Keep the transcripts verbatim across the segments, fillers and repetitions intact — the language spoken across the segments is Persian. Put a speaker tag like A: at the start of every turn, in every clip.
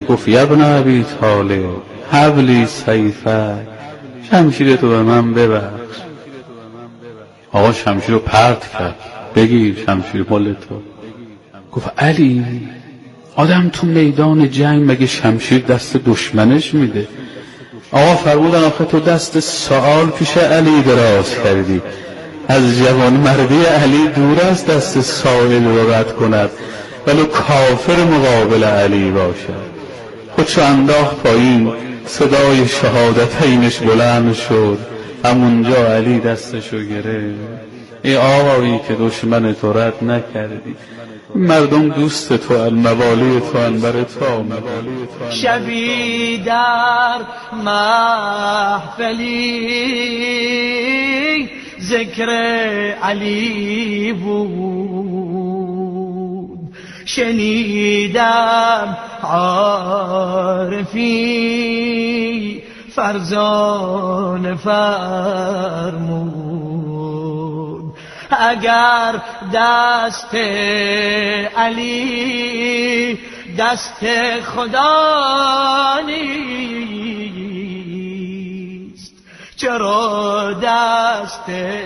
A: گفت ابن ابی طالب حبلی سیفک، شمشیر تو به من ببخش. آقا شمشیر رو پرت کرد، بگیر شمشیر مال تو. گفت علی، آدم تو میدان جنگ مگه شمشیر دست دشمنش میده؟ آقا فرمودن آخه تو دست سؤال پیش علی دراز کردی، از جوان مردی علی دور از دست سائل رو رد کند ولو کافر مقابل علی باشد. خودشو انداخت پایین، صدای شهادتینش بلند شد، همونجا علی دستشو گرفت. ای آقایی که دشمن تو رد نکردی، مردم دوست تو، الموالی تو، انبر تو آمدن.
B: شبی در محفلی ذکر علی بود، شنیدم عارفی فرزانه فرمود، اگر دست علی دست خدا نیست، چرا دست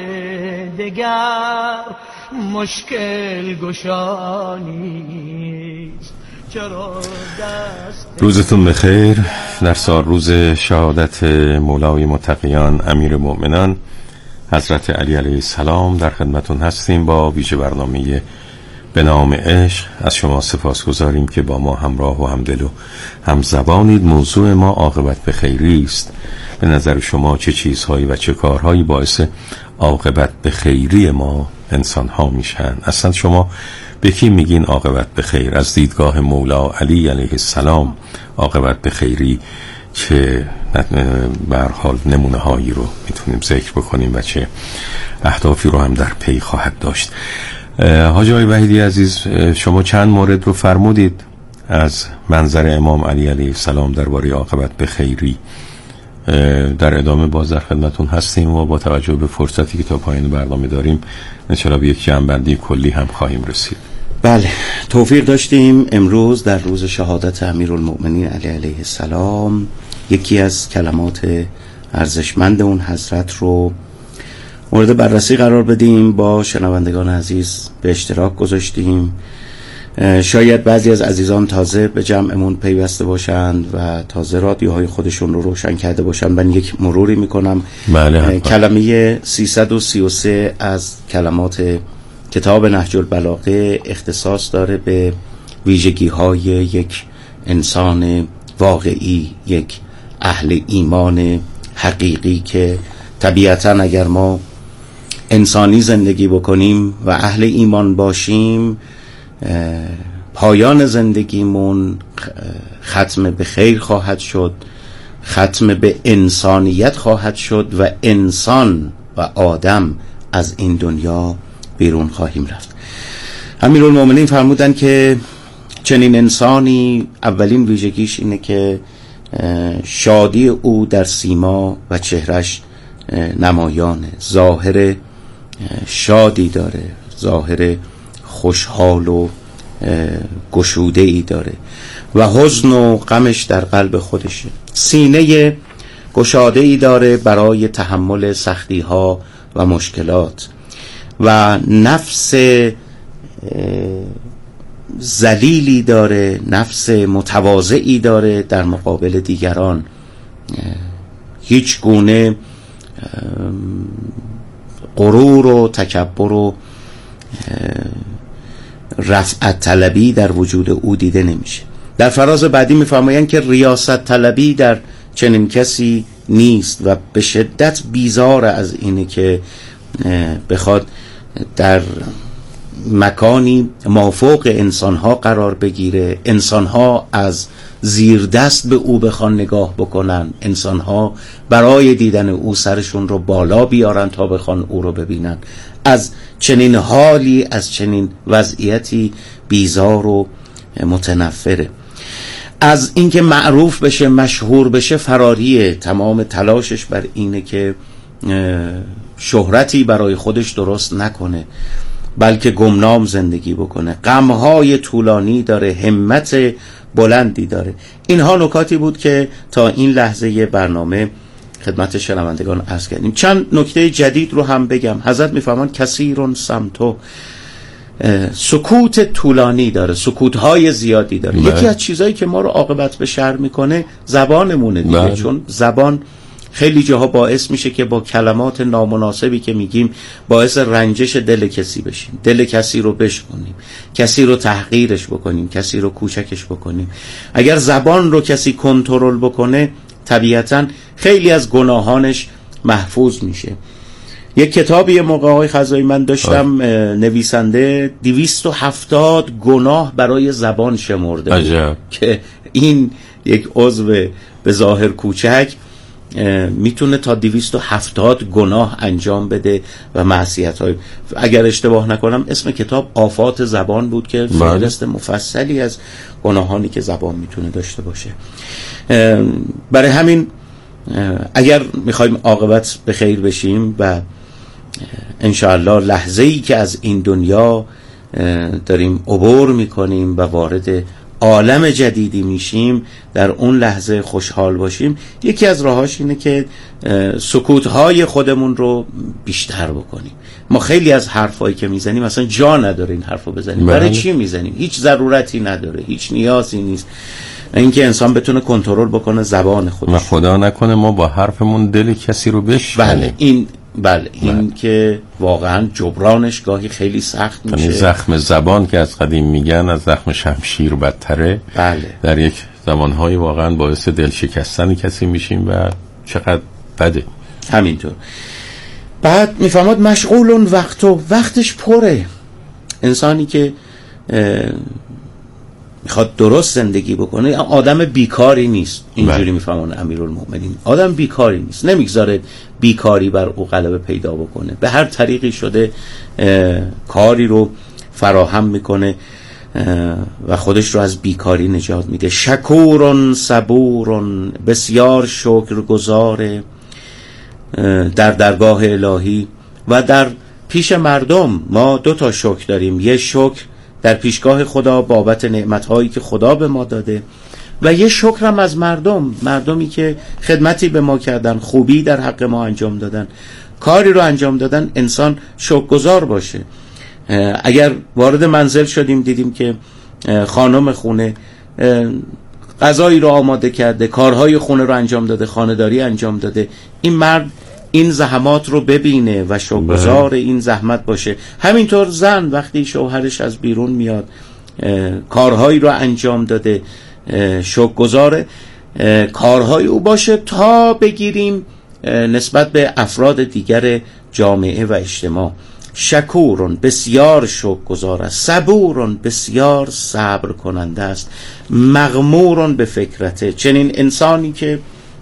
B: دگر مشکل گشا نیست، چرا دست.
C: روزتون بخیر. در سال روز شهادت مولای متقیان امیر المؤمنان حضرت علی علیه السلام در خدمتون هستیم با ویژه برنامه به نام عشق. از شما سپاس گذاریم که با ما همراه و همدل و همزبانید. موضوع ما عاقبت به خیری است. به نظر شما چه چیزهایی و چه کارهایی باعث عاقبت به خیری ما انسان ها میشن؟ اصلا شما به کی میگین عاقبت به خیر؟ از دیدگاه مولا علی علیه السلام عاقبت به خیری چه به هر حال نمونه هایی رو میتونیم ذکر بکنیم و چه اهدافی رو هم در پی خواهد داشت؟ حاج آقای وحیدی عزیز، شما چند مورد رو فرمودید از منظر امام علی علیه السلام درباره عاقبت به خیری. در ادامه باز در خدمتون هستیم و با توجه به فرصتی که تا پایان برنامه داریم انشاءالله به یک جمع‌بندی کلی هم خواهیم رسید.
D: بله، توفیق داشتیم امروز در روز شهادت امیرالمؤمنین علی علیه السلام یکی از کلمات ارزشمند اون حضرت رو مورد بررسی قرار بدیم، با شنوندگان عزیز به اشتراک گذاشتیم. شاید بعضی از عزیزان تازه به جمعمون پیوسته باشند و تازه رادیوهای خودشون رو روشن کرده باشند. من یک مروری میکنم.
C: بله،
D: کلمه سیصد و سی و سه از کلمات کتاب نهج البلاغه اختصاص داره به ویژگی های یک انسان واقعی، یک اهل ایمان حقیقی که طبیعتاً اگر ما انسانی زندگی بکنیم و اهل ایمان باشیم پایان زندگیمون ختم به خیر خواهد شد، ختم به انسانیت خواهد شد و انسان و آدم از این دنیا بیرون خواهیم رفت. امیرالمؤمنین فرمودن که چنین انسانی اولین ویژگیش اینه که شادی او در سیما و چهرش نمایانه، ظاهر شادی داره، ظاهر خوشحال و گشوده ای داره و حزن و غمش در قلب خودشه، سینه گشاده ای داره برای تحمل سختی ها و مشکلات و نفس ذلیلی داره، نفس متواضعی داره در مقابل دیگران. هیچ گونه غرور و تکبر و رفعت طلبی در وجود او دیده نمیشه. در فراز بعدی میفرمایند که ریاست طلبی در چنین کسی نیست و به شدت بیزار از اینه که بخواد در مکانی مافوق انسانها قرار بگیره، انسانها از زیر دست به او بخوان نگاه بکنن، انسانها برای دیدن او سرشون رو بالا بیارن تا بخوان او رو ببینن. از چنین حالی، از چنین وضعیتی بیزار و متنفره. از اینکه معروف بشه، مشهور بشه فراریه. تمام تلاشش بر اینه که شهرتی برای خودش درست نکنه بلکه گمنام زندگی بکنه. غمهای طولانی داره، همت بلندی داره. اینها نکاتی بود که تا این لحظه برنامه خدمت شنوندگان عرض کردیم. چند نکته جدید رو هم بگم. حضرت میفرمان کثیرون سمتو، سکوت طولانی داره، سکوت‌های زیادی داره.
C: بله.
D: یکی از چیزایی که ما رو عاقبت به شر میکنه زبانمونه دیگه. بله. چون زبان خیلی جاها باعث میشه که با کلمات نامناسبی که میگیم باعث رنجش دل کسی بشیم، دل کسی رو بشکنیم، کسی رو تحقیرش بکنیم، کسی رو کوچکش بکنیم. اگر زبان رو کسی کنترل بکنه طبیعتاً خیلی از گناهانش محفوظ میشه. یک کتابی موقع آقای خزایی من داشتم آه. نویسنده دویست و هفتاد گناه برای زبان شمرده بود که این یک عضو به ظاهر کوچک میتونه تا دویست و هفتاد گناه انجام بده و معصیت های. اگر اشتباه نکنم اسم کتاب آفات زبان بود که فهرست مفصلی از گناهانی که زبان میتونه داشته باشه. برای همین اگر میخوایم عاقبت به خیر بشیم و انشاءالله لحظه‌ای که از این دنیا داریم عبور میکنیم و وارد عالم جدیدی میشیم، در اون لحظه خوشحال باشیم، یکی از راهاش اینه که سکوت‌های خودمون رو بیشتر بکنیم. ما خیلی از حرفایی که میزنیم مثلا جا نداره این حرفو بزنیم. برای چی میزنیم؟ هیچ ضرورتی نداره، هیچ نیازی نیست. اینکه انسان بتونه کنترل بکنه زبان خودش.
C: و خدا نکنه ما با حرفمون دل کسی رو بشکنیم.
D: بله این بله این بله. که واقعا جبرانش گاهی خیلی سخت میشه.
C: یعنی زخم زبان که از قدیم میگن از زخم شمشیر بدتره.
D: بله.
C: در یک زمانهای واقعا باعث دل شکستن کسی میشیم و چقدر بده.
D: همینطور. بعد میفهمد مشغولون وقتو، وقتش پره. انسانی که میخواد درست زندگی بکنه آدم بیکاری نیست. اینجوری میفهمونه امیرالمومنین، آدم بیکاری نیست، نمیگذاره بیکاری بر او غلبه پیدا بکنه، به هر طریقی شده کاری رو فراهم میکنه و خودش رو از بیکاری نجات میده. شکورون صبورون، بسیار شکرگزاره در درگاه الهی و در پیش مردم. ما دو تا شکر داریم، یه شکر در پیشگاه خدا بابت نعمت‌هایی که خدا به ما داده و یه شکرم از مردم، مردمی که خدمتی به ما کردن، خوبی در حق ما انجام دادن، کاری رو انجام دادن. انسان شکرگزار باشه. اگر وارد منزل شدیم دیدیم که خانم خونه غذایی رو آماده کرده، کارهای خونه رو انجام داده، خانه‌داری انجام داده، این مرد این زحمات رو ببینه و شکرگزار این زحمت باشه. همینطور زن وقتی شوهرش از بیرون میاد کارهایی رو انجام داده، شکرگزار کارهای او باشه تا بگیریم نسبت به افراد دیگر جامعه و اجتماع. شکورون، بسیار شکرگزار است. صبورون، بسیار صبر کننده است. مغمورون به فکرته، چنین انسانی که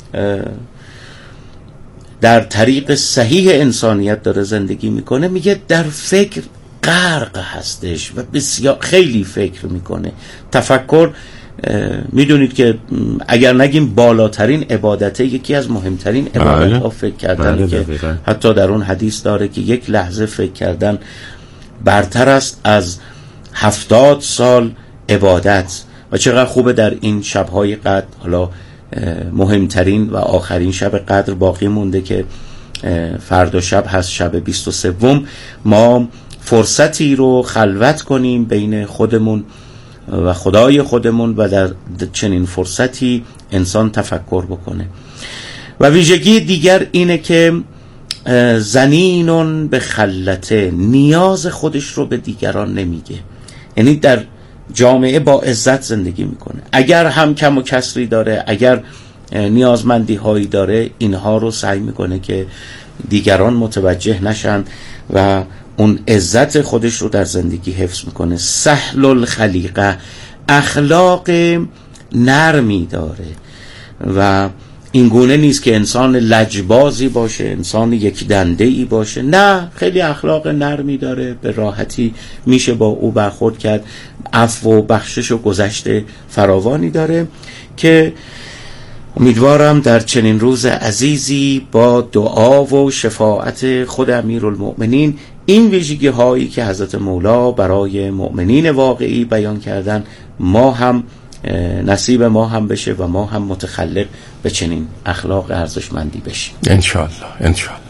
D: در طریق صحیح انسانیت داره زندگی میکنه، میگه در فکر غرق هستش و بسیار خیلی فکر میکنه. تفکر میدونید که اگر نگیم بالاترین عبادته، یکی از مهمترین عبادت ها فکر کردن بله که بله. حتی در اون حدیث داره که یک لحظه فکر کردن برتر است از هفتاد سال عبادت. و چقدر خوبه در این شبهای قدر، حالا مهمترین و آخرین شب قدر باقی مونده که فردا شب هست، شب بیست و سوم، ما فرصتی رو خلوت کنیم بین خودمون و خدای خودمون و در چنین فرصتی انسان تفکر بکنه. و ویژگی دیگر اینه که زنینون به خلته، نیاز خودش رو به دیگران نمیگه. یعنی در جامعه با عزت زندگی میکنه. اگر هم کم و کسری داره، اگر نیازمندی هایی داره، اینها رو سعی میکنه که دیگران متوجه نشن و اون عزت خودش رو در زندگی حفظ میکنه. سهل الخلیقه، اخلاق نرمی داره و این گونه نیست که انسان لجبازی باشه، انسان یک دنده ای باشه. نه، خیلی اخلاق نرمی داره، به راحتی میشه با او برخورد کرد. عفو و بخشش و گذشت فراوانی داره که امیدوارم در چنین روز عزیزی با دعا و شفاعت خود امیرالمؤمنین این ویژگی هایی که حضرت مولا برای مؤمنین واقعی بیان کردن ما هم نصیب ما هم بشه و ما هم متخلق به چنین اخلاق ارزشمندی بشیم
C: انشالله انشالله.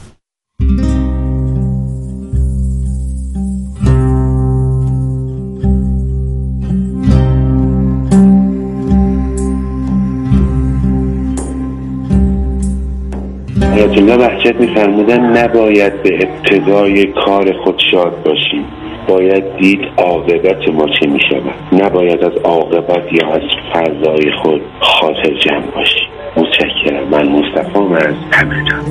E: آیت الله بهجت می‌فرمودن نباید به ابتدای کار خود شاد باشیم، باید دید عاقبت ما چه می‌شود. نباید از عاقبت یا از فضای خود خاطر جمع باشیم. متشکرم. من مصطفی از همدان.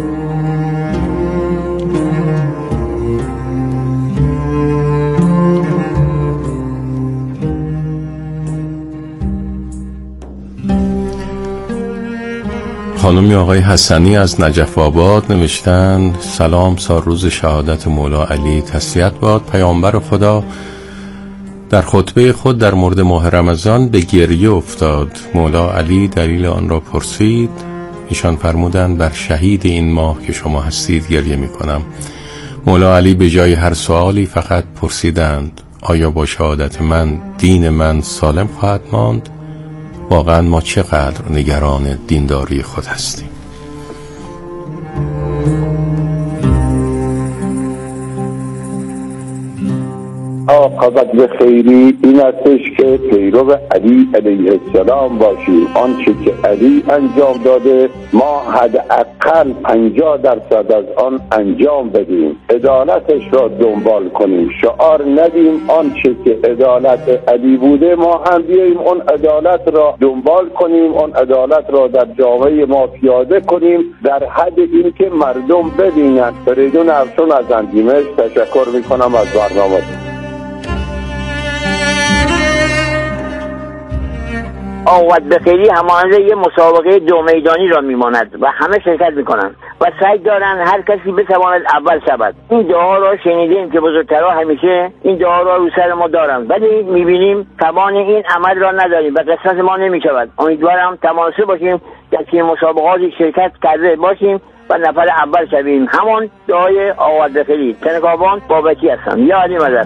C: خانمی آقای حسنی از نجف آباد نوشتن سلام، سال روز شهادت مولا علی تسلیت باد. پیامبر خدا در خطبه خود در مورد ماه رمضان به گریه افتاد. مولا علی دلیل آن را پرسید. ایشان فرمودند بر شهید این ماه که شما هستید گریه می کنم. مولا علی به جای هر سوالی فقط پرسیدند آیا با شهادت من دین من سالم خواهد ماند؟ واقعا ما چقدر نگران دینداری خود هستیم.
F: عاقبت به خیری این استش که پیرو علی علیه السلام باشیم. آنچه که علی انجام داده ما حداقل پنجاه درصد از آن انجام بدیم، عدالتش را دنبال کنیم، شعار ندیم آنچه که عدالت علی بوده ما هم بیاییم اون عدالت را دنبال کنیم، اون عدالت را در جامعه ما پیاده کنیم در حد این که مردم ببینند. فریدون افشون از اندیمش تشکر میکنم از برنامه.
G: عاقبت به خیری همانند یه مسابقه دو میدانی را میماند و همه شرکت میکنند و سعی دارند هر کسی بتواند اول شود. این دعا را شنیدیم که بزرگترها همیشه این دعا را رو سر ما دارند، ولی میبینیم توان این عمل را نداریم و قسمت ما نمیشود. امیدوارم توانسته باشیم در این مسابقاتی شرکت کرده باشیم و نفر اول شویم. همون دعای عاقبت به خیری. تنکابان بابکی هستم. یا علی مدد.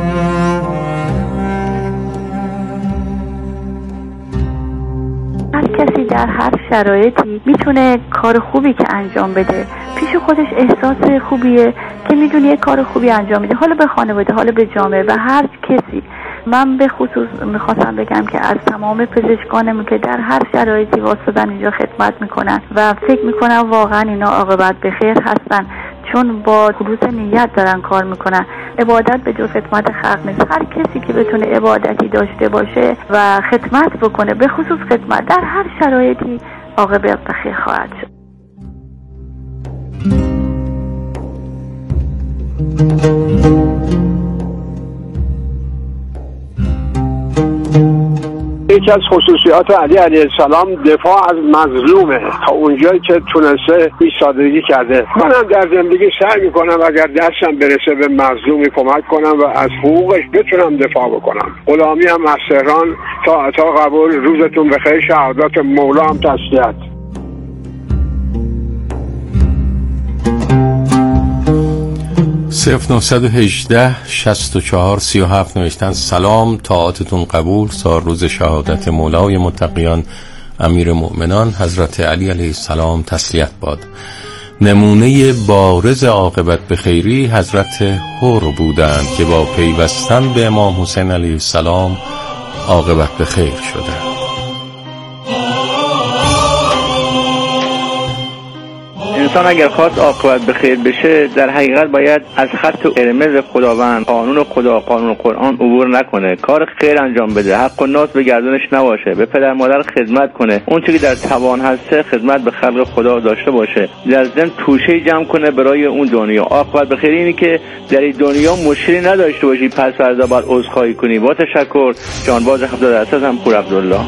H: هر کسی در هر شرایطی میتونه کار خوبی که انجام بده، پیش خودش احساس خوبیه که میدونه یه کار خوبی انجام میده، حالا به خانواده، حالا به جامعه و هر کسی. من به خصوص میخواستم بگم که از تمام پزشکانمون که در هر شرایطی واسطن اینجا خدمت میکنن و فکر میکنم واقعا اینا عاقبت به خیر هستن، چون با خلوص نیت دارن کار میکنن. عبادت به جز خدمت خلق نیست. هر کسی که بتونه عبادتی داشته باشه و خدمت بکنه، به خصوص خدمت، در هر شرایطی عاقبت به خیر خواهد شد.
I: یکی از خصوصیات علی علیه السلام دفاع از مظلومه. تا اونجایی که تونسته ایستادگی کرده. منم در زندگی سعی میکنم اگر دستم برسه به مظلومی کمک کنم و از حقوقش بتونم دفاع بکنم. غلامی هم از تهران تا عطا قبول. روزتون بخیر. شهادت مولا هم تسلیت.
C: صفر نهصد و هجده شصت و چهار سی و هفت نوشتن سلام، طاعتتون قبول. سال روز شهادت مولای متقیان امیر مؤمنان حضرت علی علیه السلام تسلیت باد. نمونه بارز عاقبت به خیری حضرت حر بودند که با پیوستن به امام حسین علیه السلام عاقبت به خیر شدند.
J: انسان اگر خواست عاقبت به خیر بشه در حقیقت باید از خط قرمز خداوند، قانون خدا، قانون قرآن عبور نکنه، کار خیر انجام بده، حق الناس به گردنش نباشه، به پدر مادر خدمت کنه، اون چیزی که در توان هسته خدمت به خلق خدا داشته باشه، در ضمن توشه جمع کنه برای اون دنیا. عاقبت به خیر اینی که در این دنیا مشکلی نداشته باشی، پس فردا باید عذرخواهی کنی. با تشکر. جانباز هفتاد درصد هم پور عبدالله.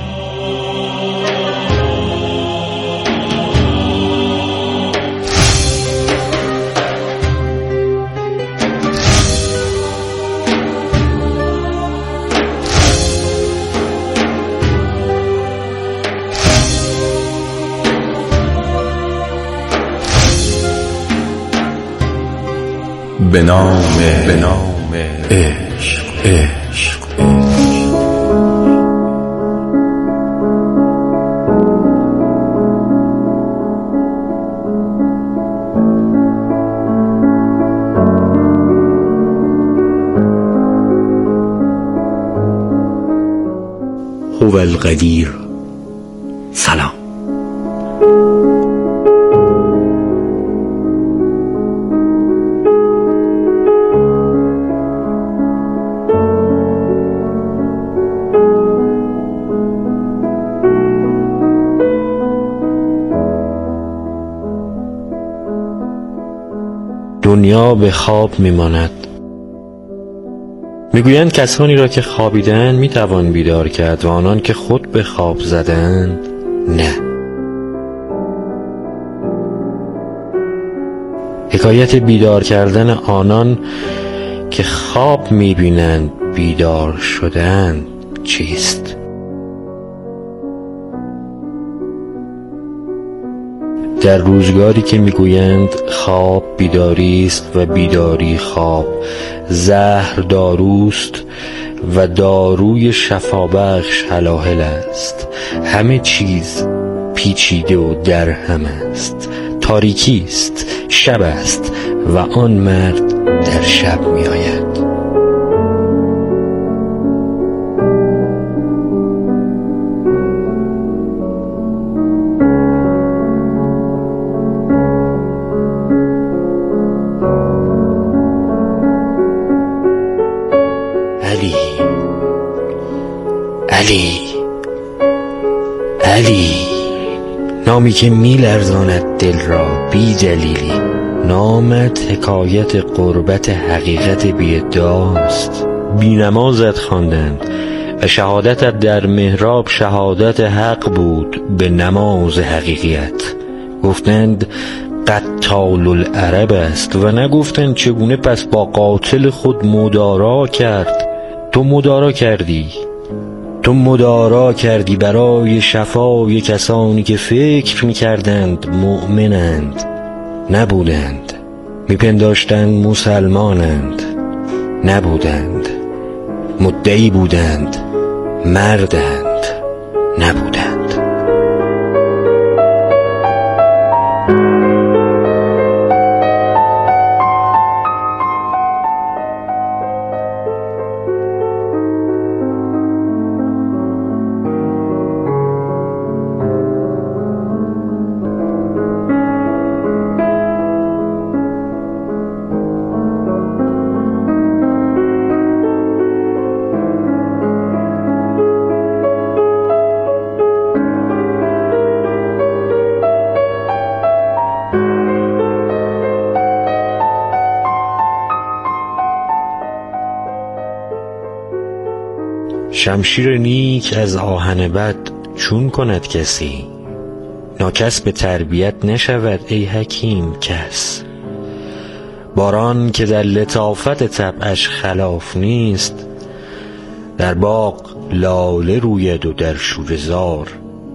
C: به نام به نام عشق عشق
K: هو القدیر. سلام.
L: دنیا به خواب میماند. میگویند کسانی را که خوابیدند میتوان بیدار کرد و آنان که خود به خواب زدند نه. حکایت بیدار کردن آنان که خواب میبینند بیدار شدند چیست؟ در روزگاری که میگویند خواب بیداری است و بیداری خواب، زهر داروست و داروی شفابخش هلاهل است، همه چیز پیچیده و درهم است، تاریکی است، شب است و آن مرد در شب می آید. علی علی علی، نامی که می لرزاند دل را بی دلیلی. نامت حکایت قربت حقیقت بی ادعاست. بی نمازت خواندند و شهادتت در محراب شهادت حق بود به نماز حقیقیت. گفتند قتال العرب است و نگفتند چگونه پس با قاتل خود مدارا کرد. تو مدارا کردی تو مدارا کردی برای شفای کسانی که فکر می‌کردند مؤمنند، نبودند. میپنداشتند مسلمانند، نبودند. مدعی بودند، مردند، نبودند. شمشیر نیک از آهن بد چون کند کسی؟ ناکس به تربیت نشود ای حکیم کس. باران که در لطافت طبعش خلاف نیست، در باغ لاله روید و در شوره‌زار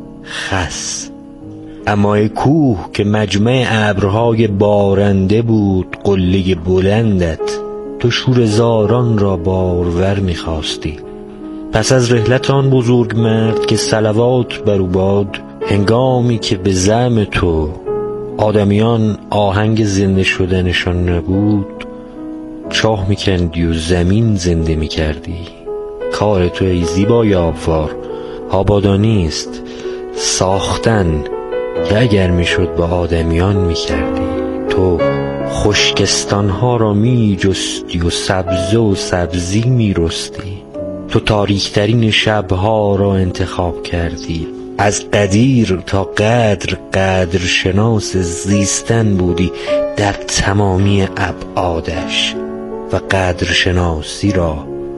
L: خس. اما ای کوه که مجمع ابرهای بارنده بود قله بلندت، تو شوره‌زاران را بارور می‌خواستی. پس از رحلت آن بزرگ مرد که صلوات بر او باد، هنگامی که به زعم تو آدمیان آهنگ زنده شدنشان نبود، چاه میکندی و زمین زنده میکردی. کار تو ای زیبا یابوار آبادانی است، ساختن که اگر میشد با آدمیان میکردی. تو خشکستانها را میجستی و سبزه و سبزی میرستی. تو تاریکترین شبها را انتخاب کردی. از قدیر تا قدر قدر شناس زیستن بودی در تمامی ابعادش و قدر شناسی را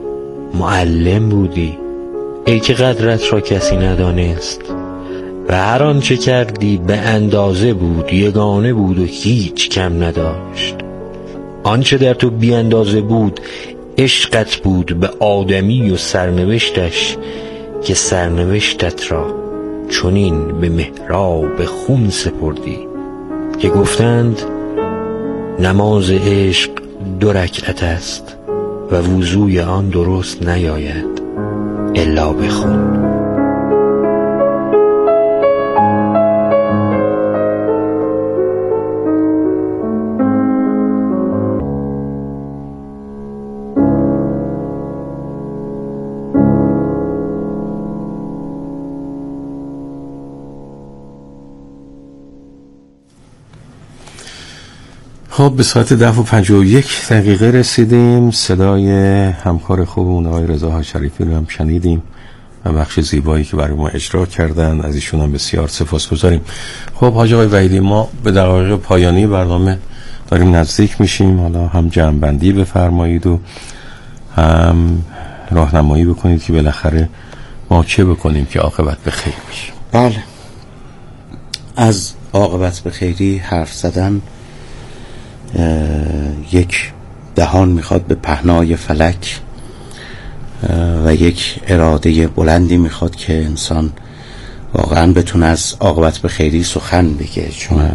L: معلم بودی. ای که قدرت را کسی ندانست و هر آنچه کردی به اندازه بود، یگانه بود و هیچ کم نداشت. آنچه در تو بی اندازه بود عشقت بود به آدمی و سرنوشتش، که سرنوشتت را چنین به محراب خون سپردی که گفتند نماز عشق دو رکعت است و وضوی آن درست نیاید الا به خون.
C: خب به ساعت ده و پنجاه و یک دقیقه رسیدیم. صدای همکار خوبمون آقای رضا شریفی رو هم شنیدیم و بخش زیبایی که برای ما اجرا کردن، از ایشون هم بسیار سپاسگزاریم. خب حاج آقای وحیدی، ما به دقایق پایانی برنامه داریم نزدیک میشیم. حالا هم جمع‌بندی بفرمایید و هم راهنمایی بکنید که بالاخره ما چه بکنیم که عاقبت به خیر بشه.
D: بله، از عاقبت به خیری حرف زدن یک دهان میخواد به پهنای فلک و یک اراده بلندی میخواد که انسان واقعا بتونه از عاقبت به خیری سخن بگه، چون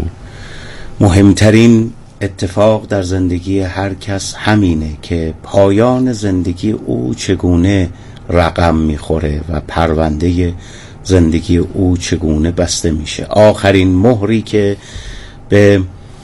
D: مهمترین اتفاق در زندگی هر کس همینه که پایان زندگی او چگونه رقم میخوره و پرونده زندگی او چگونه بسته میشه. آخرین مهری که به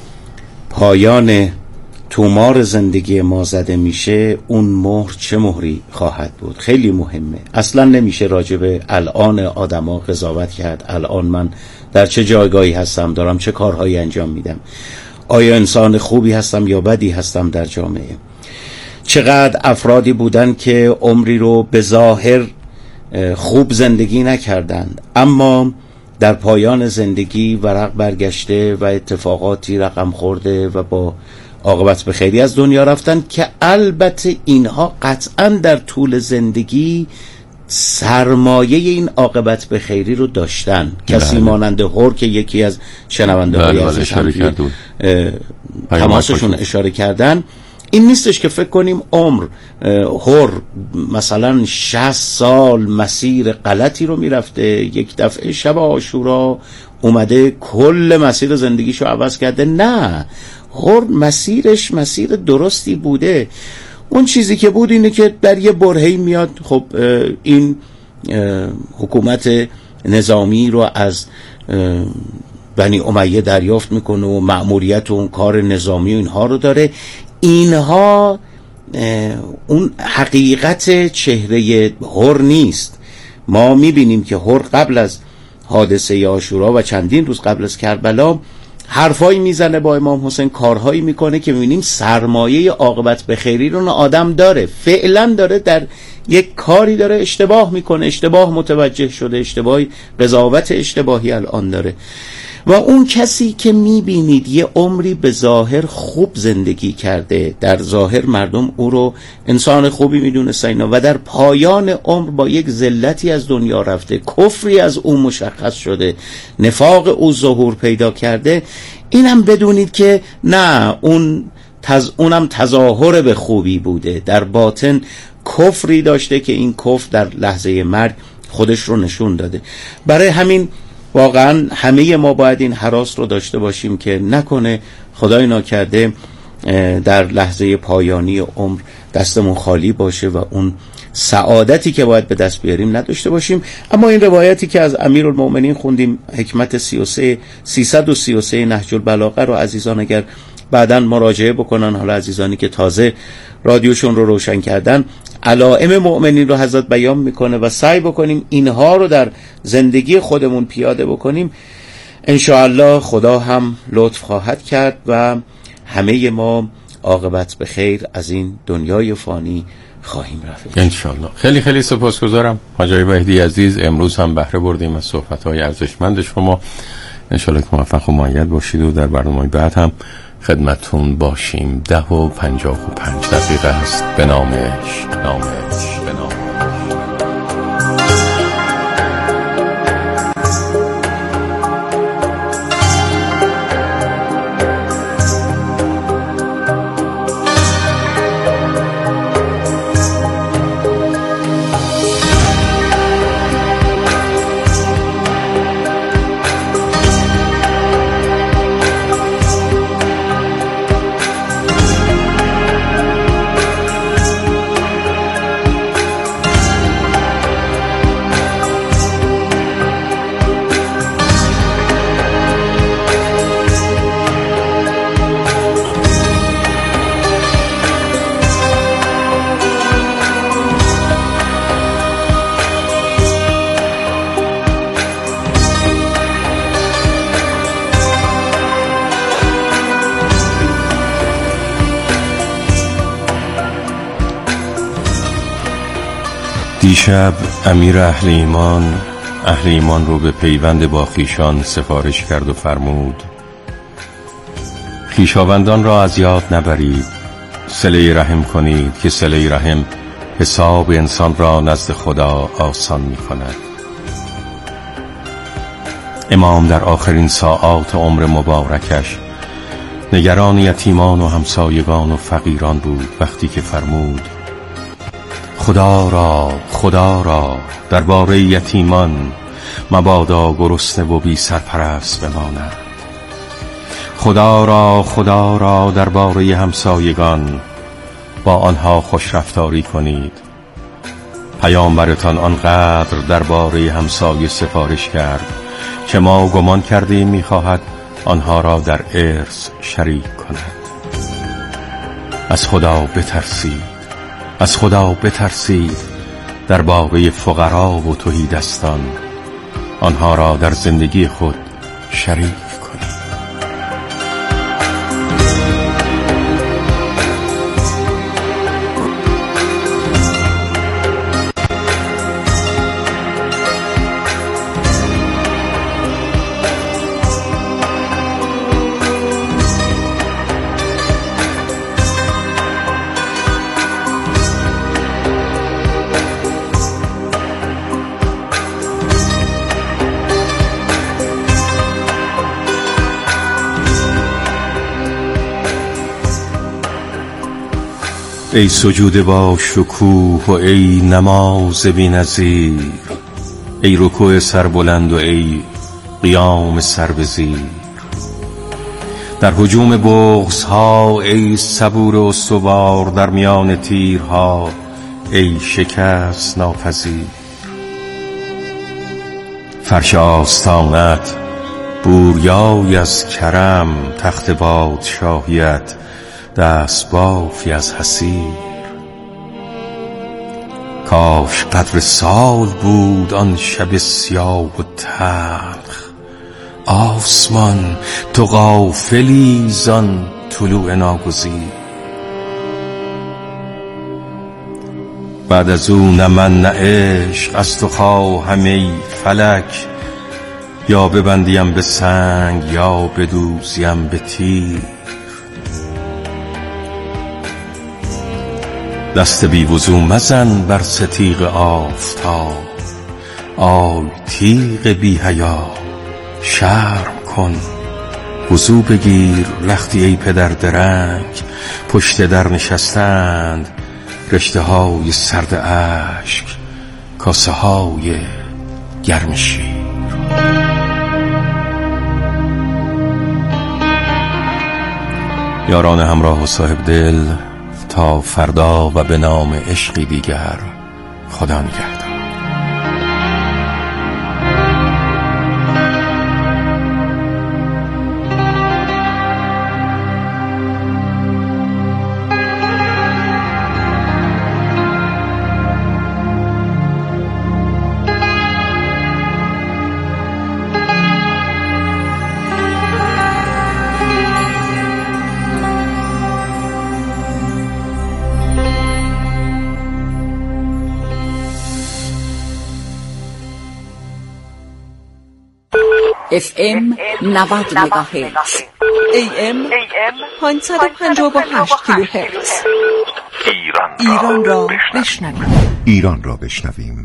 D: پایان تومار زندگی ما زده میشه، اون مهر چه مهری خواهد بود؟ خیلی مهمه. اصلا نمیشه راجب الان آدما قضاوت کرد. الان من در چه جایگاهی هستم، دارم چه کارهایی انجام میدم، آیا انسان خوبی هستم یا بدی هستم در جامعه. چقدر افرادی بودن که عمری رو به ظاهر خوب زندگی نکردند، اما در پایان زندگی ورق برگشته و اتفاقاتی رقم خورده و با عاقبت به خیری از دنیا رفتن، که البته اینها قطعا در طول زندگی سرمایه این عاقبت به خیری رو داشتن. بله. کسی مانند هور که یکی از شنونده های
C: بله
D: ازش
C: بله
D: تماسشون اشاره کردن، این نیستش که فکر کنیم عمر هور مثلا شصت سال مسیر غلطی رو میرفته، یک دفعه شب عاشورا اومده کل مسیر زندگیشو عوض کرده. نه، هور مسیرش مسیر درستی بوده. اون چیزی که بود اینه که در یه برهه‌ای میاد، خب این حکومت نظامی رو از بنی امیه دریافت میکنه و مأموریت و اون کار نظامی و اینها رو داره. اینها اون حقیقت چهره هور نیست. ما میبینیم که هور قبل از حادثه عاشورا و چندین روز قبل از کربلا حرفایی میزنه با امام حسین، کارهایی میکنه که میبینیم سرمایه عاقبت به خیری رو آدم داره، فعلا داره در یک کاری داره اشتباه میکنه، اشتباه متوجه شده، اشتباهی قضاوت اشتباهی الان داره. و اون کسی که میبینید یه عمری به ظاهر خوب زندگی کرده، در ظاهر مردم او رو انسان خوبی میدونستن و در پایان عمر با یک ذلتی از دنیا رفته، کفری از او مشخص شده، نفاق او ظهور پیدا کرده، اینم بدونید که نه، اون تز اونم تظاهر به خوبی بوده، در باطن کفری داشته که این کفر در لحظه مرگ خودش رو نشون داده. برای همین واقعا همه ما باید این هراس رو داشته باشیم که نکنه خدای ناکرده در لحظه پایانی عمر دستمون خالی باشه و اون سعادتی که باید به دست بیاریم نداشته باشیم. اما این روایتی که از امیرالمومنین خوندیم، حکمت سیصد و سی و سه نهج البلاغه رو عزیزان اگر بعداً مراجعه بکنن، حالا عزیزانی که تازه رادیوشون رو روشن کردن، علائم مؤمنین رو حضرت بیان میکنه و سعی بکنیم اینها رو در زندگی خودمون پیاده بکنیم. انشاءالله خدا هم لطف خواهد کرد و همه ما عاقبت به خیر از این دنیای فانی خواهیم رفت
C: انشاءالله. خیلی خیلی سپاسگزارم حاج آقای وحیدی عزیز، امروز هم بهره بردیم از صحبت‌های ارزشمند شما. انشاءالله که موفق و مؤید باشید و در برنامه بعد هم خدمتون باشیم. ده و پنجاه و پنج دقیقه است. به نام عشق، نام عشق، به نام دیشب امیر اهل ایمان اهل ایمان رو به پیوند با خیشان سفارش کرد و فرمود خویشاوندان را از یاد نبرید، صله رحم کنید که صله رحم حساب انسان را نزد خدا آسان می کند. امام در آخرین ساعات عمر مبارکش نگران یتیمان و همسایگان و فقیران بود وقتی که فرمود خدا را خدا را درباره یتیمان مبادا گرسنه و بی سرپرست بماند. خدا را خدا را درباره همسایگان با آنها خوش رفتاری کنید. پیامبرتان آنقدر درباره همسایه سفارش کرد که ما گمان کردیم می‌خواهد آنها را در ارث شریک کند. از خدا بترسید، از خدا بترسید درباره فقرا و تهیدستان، آنها را در زندگی خود شریک کنید. ای سجود با شکوه و ای نماز بی نظیر، ای رکوع سربلند و ای قیام سر به زیر، در هجوم بغض‌ها ای صبور و استوار، در میان تیرها ای شکست ناپذیر. فرش آستانت بوریای از کرم، تخت پادشاهیت دست بافی از حسیر. کاش قدر سال بود آن شب سیاه و تلخ، آسمان تو غافلی زان طلوع ناگزیر. بعد از او نه من نه عشق از تو خواهم ای فلک، یا ببندیم به سنگ یا بدوزیم به تیر. دست بی وضو مزن بر ستیغ آفتاب، آی تیغ بی حیا شرم کن. وضو بگیر لختی ای پدر درنگ، پشت در نشستند رشته های سرد اشک، کاسه های گرم شیر. یاران همراه و صاحب دل، تا فردا و به نام عشقی دیگر، خدا نگهدار.
M: اف ام نود مگاهرتز، ای ام پانصد و پنجاه و هشت کیلوهرتز. ایران را بشنویم.
N: ایران را بشنویم.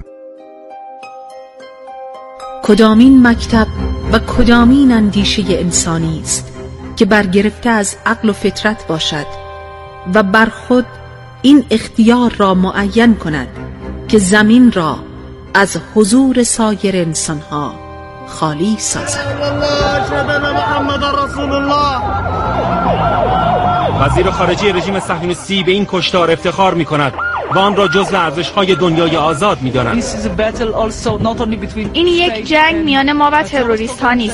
O: کدامین مکتب و کدامین اندیشه انسانی است که برگرفته از عقل و فطرت باشد و بر خود این اختیار را معین کند که زمین را از حضور سایر انسانها خالی سازد.
P: وزیر خارجه رژیم صهیونیستی به این کشتار افتخار می کند و آن را جزو ارزش‌های دنیای آزاد می داند.
Q: این یک جنگ میان ما و تروریست ها نیست،